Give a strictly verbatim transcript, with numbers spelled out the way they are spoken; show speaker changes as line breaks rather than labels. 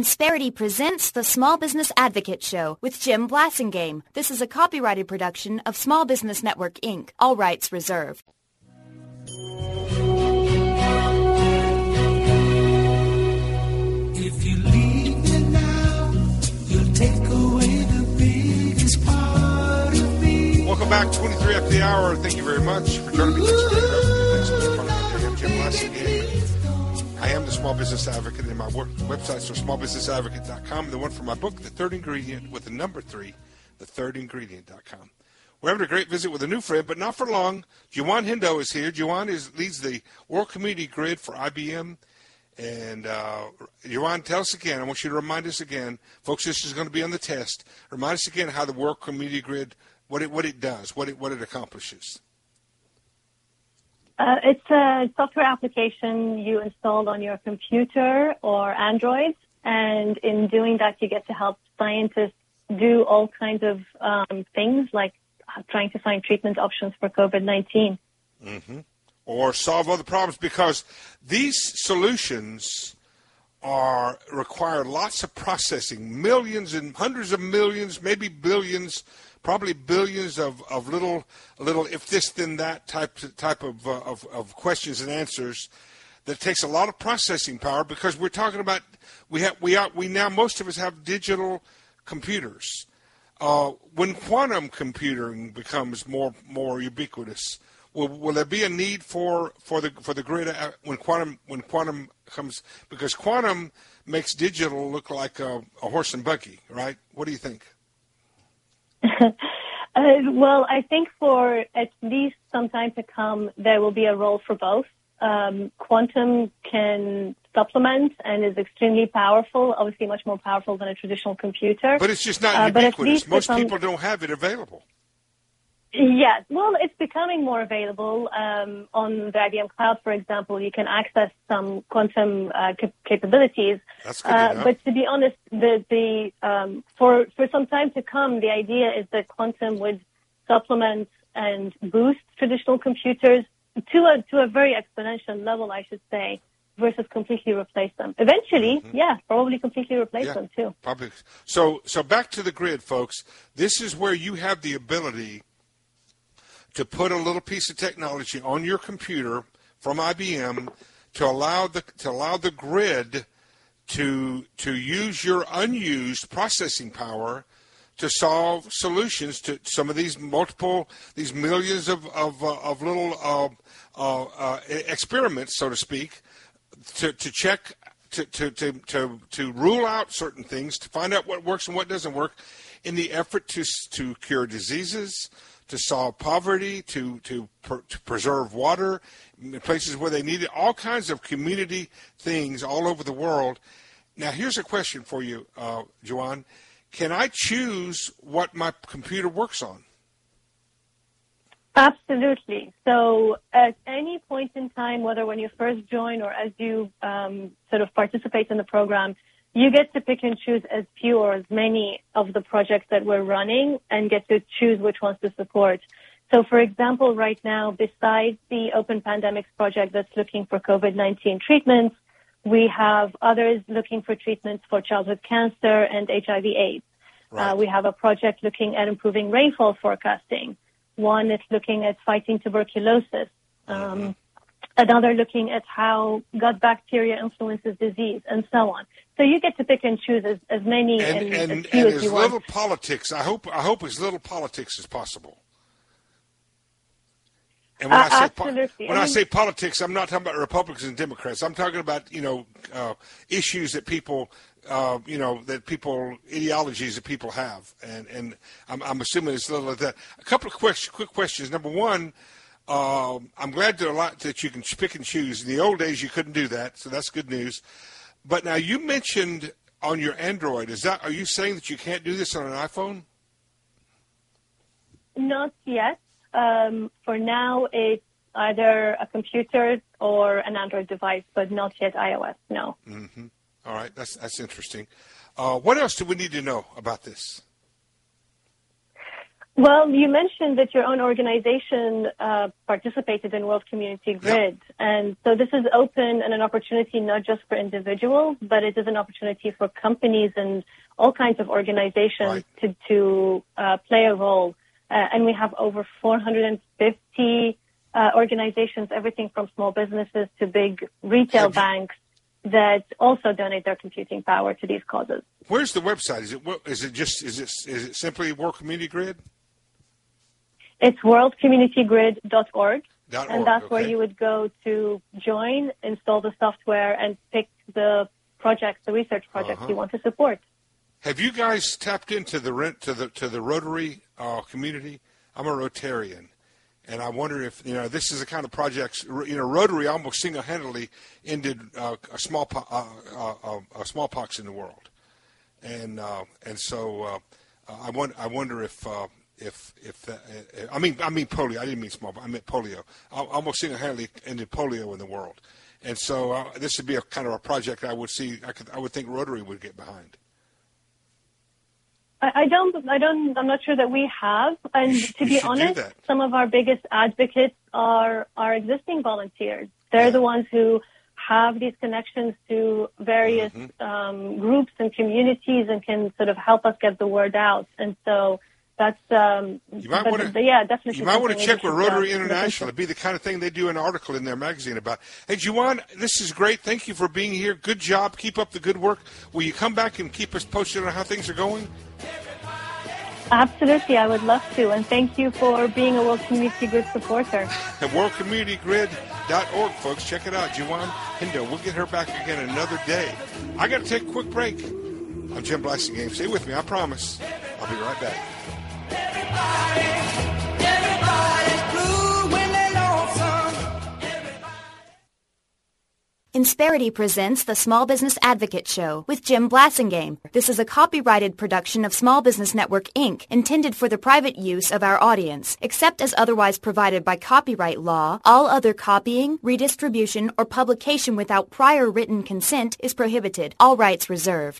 Insperity presents the Small Business Advocate Show with Jim Blasingame. This is a copyrighted production of Small Business Network, Incorporated. All rights reserved.
If you leave me now, you'll take away the biggest part of me.
Welcome back, twenty-three after the hour. Thank you very much for joining me. Thanks for part of my day. I'm Jim Blasingame. I am the Small Business Advocate, and my work, websites are small business advocate dot com. The one for my book, The Third Ingredient, with the number three, the third ingredient dot com. We're having a great visit with a new friend, but not for long. Juwan Hendo is here. Juwan is, leads the World Community Grid for I B M. And, uh, Juwan, tell us again. I want you to remind us again. Folks, this is going to be on the test. Remind us again how the World Community Grid, what it, what it does, what it, what it accomplishes.
Uh, it's a software application you install on your computer or Android, and in doing that, you get to help scientists do all kinds of um, things, like trying to find treatment options for COVID nineteen.
Mm-hmm. Or solve other problems, because these solutions are require lots of processing, millions and hundreds of millions, maybe billions, probably billions of, of little little if this then that type type of, uh, of of questions and answers. That takes a lot of processing power, because we're talking about we have we are we now most of us have digital computers. Uh, when quantum computing becomes more more ubiquitous, will will there be a need for, for the for the grid when quantum when quantum comes, because quantum makes digital look like a, a horse and buggy, right? What do you think?
uh, well, I think for at least some time to come, there will be a role for both. Um, quantum can supplement and is extremely powerful, obviously much more powerful than a traditional computer.
But it's just not
uh,
ubiquitous. Most
some,
people don't have it available.
Yes, well, it's becoming more available. Um, on the I B M Cloud, for example, you can access some quantum uh, cap- capabilities.
That's good
uh,
enough.
But to be honest, the, the um, for for some time to come, the idea is that quantum would supplement and boost traditional computers to a to a very exponential level, I should say, versus completely replace them. Eventually, mm-hmm. yeah, probably completely replace
yeah,
them too.
Probably. So so back to the grid, folks. This is where you have the ability to put a little piece of technology on your computer from I B M to allow the to allow the grid to to use your unused processing power to solve solutions to some of these multiple these millions of of, uh, of little uh, uh, uh, experiments, so to speak, to to check to, to to to to rule out certain things, to find out what works and what doesn't work, in the effort to to cure diseases, to solve poverty, to to, per, to preserve water in places where they need it, all kinds of community things all over the world. Now, here's a question for you, uh, Juwan. Can I choose what my computer works on?
Absolutely. So at any point in time, whether when you first join or as you um, sort of participate in the program, you get to pick and choose as few or as many of the projects that we're running and get to choose which ones to support. So, for example, right now, besides the Open Pandemics project that's looking for COVID nineteen treatments, we have others looking for treatments for childhood cancer and H I V AIDS. Right. Uh, we have a project looking at improving rainfall forecasting. One is looking at fighting tuberculosis. Um, mm-hmm. Another looking at how gut bacteria influences disease, and so on. So you get to pick and choose as, as many and, and, and as few
and
as,
as
you
little
want.
politics. I hope I hope as little politics as possible. And when
Uh,
I say
absolutely.
when
I,
I
mean,
say politics, I'm not talking about Republicans and Democrats. I'm talking about you know uh, issues that people uh, you know that people ideologies that people have, and and I'm, I'm assuming it's a little of that. A couple of quick quick questions. Number one. Um, I'm glad to a lot that you can pick and choose. In the old days, you couldn't do that, so that's good news. But now you mentioned on your Android. Is that? Are you saying that you can't do this on an iPhone?
Not yet. Um, for now, it's either a computer or an Android device, but not yet iOS. No.
Mm-hmm. All right, that's that's interesting. Uh, what else do we need to know about this?
Well, you mentioned that your own organization uh, participated in World Community Grid.
Yep.
And so this is open and an opportunity not just for individuals, but it is an opportunity for companies and all kinds of organizations
Right.
to, to uh, play a role. Uh, and we have over four hundred fifty uh, organizations, everything from small businesses to big retail
Have you-
banks, that also donate their computing power to these causes.
Where's the website? Is it is it just is it is it simply World Community Grid?
It's world community grid dot org,
Dot
and
org,
that's where
okay.
you would go to join, install the software, and pick the projects, the research projects
Uh-huh.
you want to support.
Have you guys tapped into the rent to the to the Rotary uh, community? I'm a Rotarian, and I wonder if you know this is the kind of projects. You know, Rotary almost single-handedly ended uh, a small uh, uh, uh, uh, smallpox in the world, and uh, and so uh, I wonder I wonder if. Uh, If if that, I mean I mean polio. I didn't mean small. I meant polio. I almost single-handedly ended polio in the world, and so uh, this would be a kind of a project I would see. I could I would think Rotary would get behind.
I, I don't, I don't, I'm not sure that we have. And
You sh-
to
you
be
should do
honest,
that.
some of our biggest advocates are our existing volunteers. They're
Yeah.
the ones who have these connections to various
Mm-hmm.
um, groups and communities and can sort of help us get the word out. And so that's, um,
You might
but-
want to,
but yeah, definitely.
you might want to
something
check
we
with
should, uh,
Rotary
look
International.
into.
It'd be the kind of thing they do an article in their magazine about. Hey, Juwan, this is great. Thank you for being here. Good job. Keep up the good work. Will you come back and keep us posted on how things are going?
Absolutely, I would love to. And thank you for being a World Community Grid supporter.
At world community grid dot org, folks. Check it out. Juwan Hindo. We'll get her back again another day. I got to take a quick break. I'm Jim Blasingame. Stay with me. I promise. I'll be right back.
Everybody's blue when they're lonesome.
Insperity presents the Small Business Advocate Show with Jim Blasingame. This is a copyrighted production of Small Business Network, Incorporated, intended for the private use of our audience. Except as otherwise provided by copyright law, all other copying, redistribution, or publication without prior written consent is prohibited. All rights reserved.